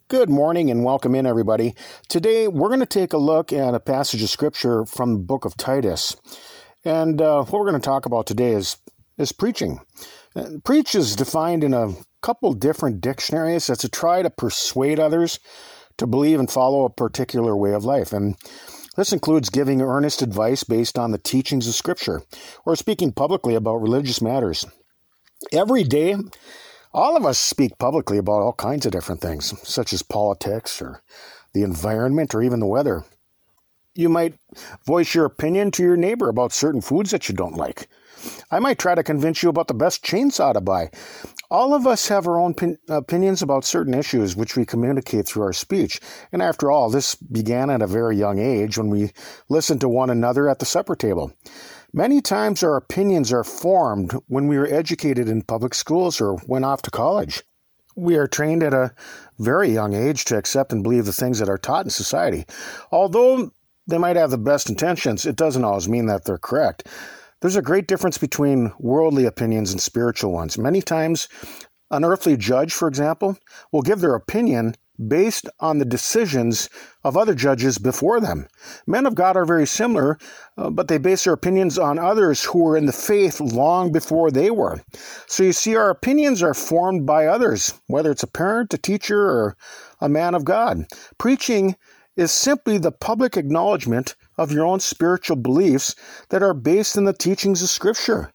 Good morning and welcome in, everybody. Today, we're going to take a look at a passage of Scripture from the book of Titus. And what we're going to talk about today is preaching. Preach is defined in a couple different dictionaries. That's to try to persuade others to believe and follow a particular way of life. And this includes giving earnest advice based on the teachings of Scripture or speaking publicly about religious matters. Every day, all of us speak publicly about all kinds of different things, such as politics or the environment or even the weather. You might voice your opinion to your neighbor about certain foods that you don't like. I might try to convince you about the best chainsaw to buy. All of us have our own opinions about certain issues, which we communicate through our speech. And after all, this began at a very young age when we listened to one another at the supper table. Many times our opinions are formed when we were educated in public schools or went off to college. We are trained at a very young age to accept and believe the things that are taught in society. Although they might have the best intentions, it doesn't always mean that they're correct. There's a great difference between worldly opinions and spiritual ones. Many times, an earthly judge, for example, will give their opinion based on the decisions of other judges before them. Men of God are very similar, but they base their opinions on others who were in the faith long before they were. So you see, our opinions are formed by others, whether it's a parent, a teacher, or a man of God. Preaching is simply the public acknowledgement of your own spiritual beliefs that are based in the teachings of Scripture.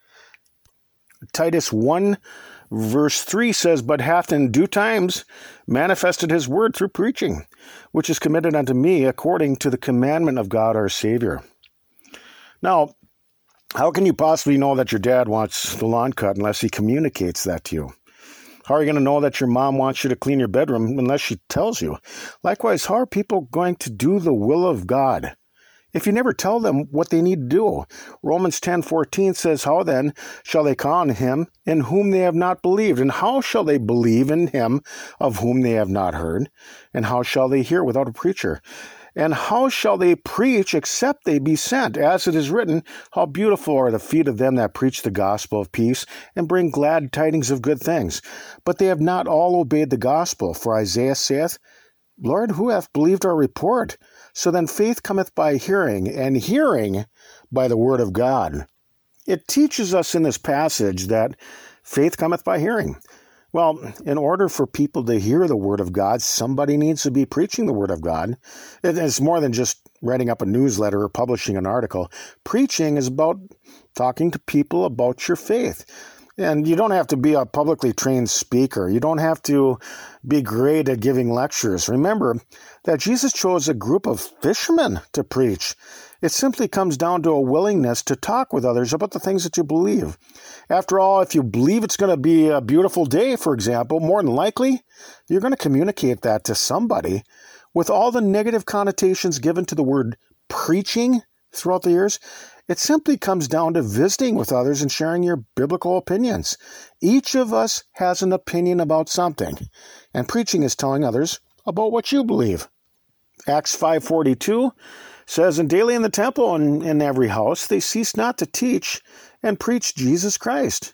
Titus 1 Verse 3 says, "But hath in due times manifested his word through preaching, which is committed unto me according to the commandment of God our Savior." Now, how can you possibly know that your dad wants the lawn cut unless he communicates that to you? How are you going to know that your mom wants you to clean your bedroom unless she tells you? Likewise, how are people going to do the will of God if you never tell them what they need to do? Romans 10:14 says, "How then shall they call on him in whom they have not believed? And how shall they believe in him of whom they have not heard? And how shall they hear without a preacher? And how shall they preach except they be sent? As it is written, how beautiful are the feet of them that preach the gospel of peace and bring glad tidings of good things. But they have not all obeyed the gospel. For Isaiah saith, Lord, who hath believed our report? So then faith cometh by hearing, and hearing by the word of God." It teaches us in this passage that faith cometh by hearing. Well, in order for people to hear the word of God, somebody needs to be preaching the word of God. It's more than just writing up a newsletter or publishing an article. Preaching is about talking to people about your faith. And you don't have to be a publicly trained speaker. You don't have to be great at giving lectures. Remember that Jesus chose a group of fishermen to preach. It simply comes down to a willingness to talk with others about the things that you believe. After all, if you believe it's going to be a beautiful day, for example, more than likely, you're going to communicate that to somebody. With all the negative connotations given to the word preaching throughout the years, it simply comes down to visiting with others and sharing your biblical opinions. Each of us has an opinion about something, and preaching is telling others about what you believe. Acts 5:42 says, "And daily in the temple and in every house they ceased not to teach and preach Jesus Christ."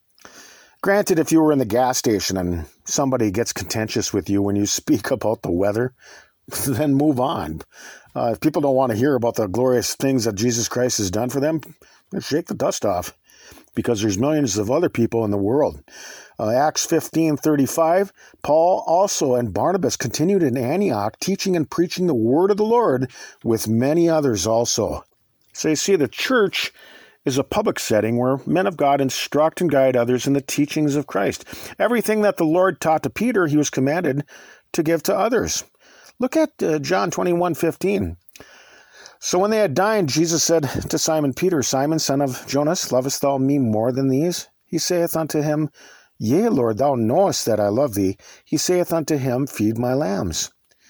Granted, if you were in the gas station and somebody gets contentious with you when you speak about the weather, then move on. If people don't want to hear about the glorious things that Jesus Christ has done for them, shake the dust off, because there's millions of other people in the world. Acts 15:35, Paul also and Barnabas continued in Antioch, teaching and preaching the word of the Lord with many others also. So you see, the church is a public setting where men of God instruct and guide others in the teachings of Christ. Everything that the Lord taught to Peter, he was commanded to give to others. Look at John 21:15. "So when they had dined, Jesus said to Simon Peter, Simon, son of Jonas, lovest thou me more than these? He saith unto him, Yea, Lord, thou knowest that I love thee. He saith unto him, Feed my lambs."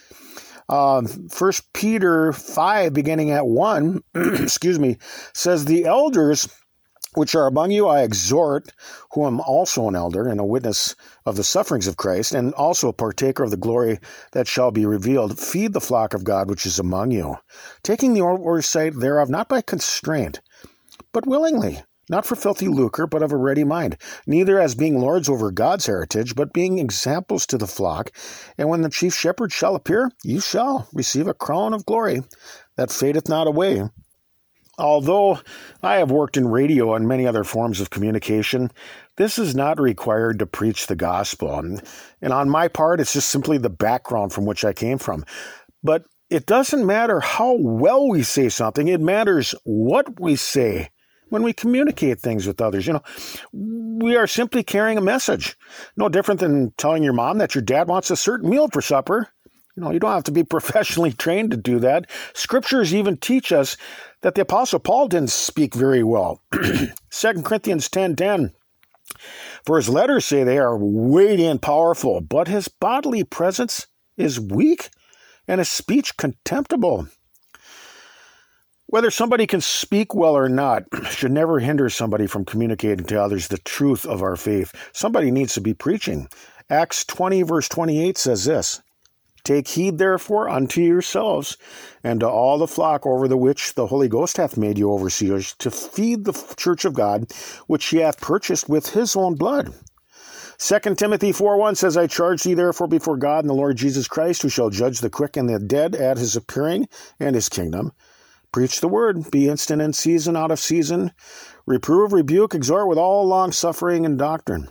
1 Peter 5, beginning at 1, says, "The elders which are among you I exhort, who am also an elder and a witness of the sufferings of Christ, and also a partaker of the glory that shall be revealed. Feed the flock of God which is among you, taking the oversight thereof, not by constraint, but willingly, not for filthy lucre, but of a ready mind, neither as being lords over God's heritage, but being examples to the flock. And when the chief shepherd shall appear, you shall receive a crown of glory that fadeth not away. Although I have worked in radio and many other forms of communication, this is not required to preach the gospel. And on my part, it's just simply the background from which I came from. But it doesn't matter how well we say something. It matters what we say when we communicate things with others. We are simply carrying a message. No different than telling your mom that your dad wants a certain meal for supper. You don't have to be professionally trained to do that. Scriptures even teach us that the Apostle Paul didn't speak very well. 2 Corinthians 10:10. For his letters say they are weighty and powerful, but his bodily presence is weak and his speech contemptible. Whether somebody can speak well or not should never hinder somebody from communicating to others the truth of our faith. Somebody needs to be preaching. Acts 20, verse 28 says this, Take heed, therefore, unto yourselves, and to all the flock over the which the Holy Ghost hath made you overseers, to feed the church of God, which he hath purchased with his own blood. 2 Timothy 4:1 says, I charge thee therefore before God and the Lord Jesus Christ, who shall judge the quick and the dead at his appearing and his kingdom. Preach the word, be instant in season, out of season. Reprove, rebuke, exhort with all long-suffering and doctrine.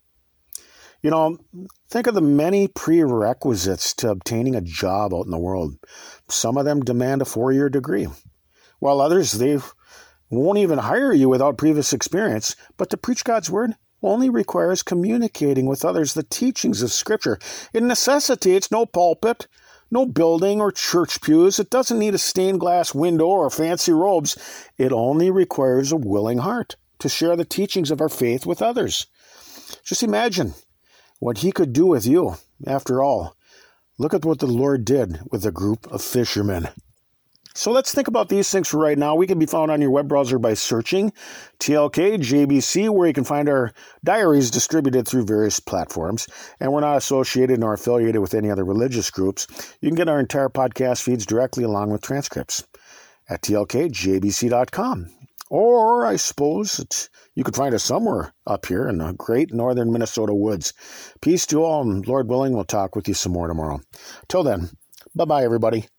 Think of the many prerequisites to obtaining a job out in the world. Some of them demand a 4-year degree, while others, they won't even hire you without previous experience. But to preach God's word only requires communicating with others the teachings of Scripture. It necessitates no pulpit, no building or church pews. It doesn't need a stained glass window or fancy robes. It only requires a willing heart to share the teachings of our faith with others. Just imagine what he could do with you. After all, look at what the Lord did with a group of fishermen. So let's think about these things for right now. We can be found on your web browser by searching TLK JBC, where you can find our diaries distributed through various platforms. And we're not associated nor affiliated with any other religious groups. You can get our entire podcast feeds directly along with transcripts at tlkjbc.com. Or I suppose you could find us somewhere up here in the great northern Minnesota woods. Peace to all, and Lord willing, we'll talk with you some more tomorrow. Till then, bye-bye, everybody.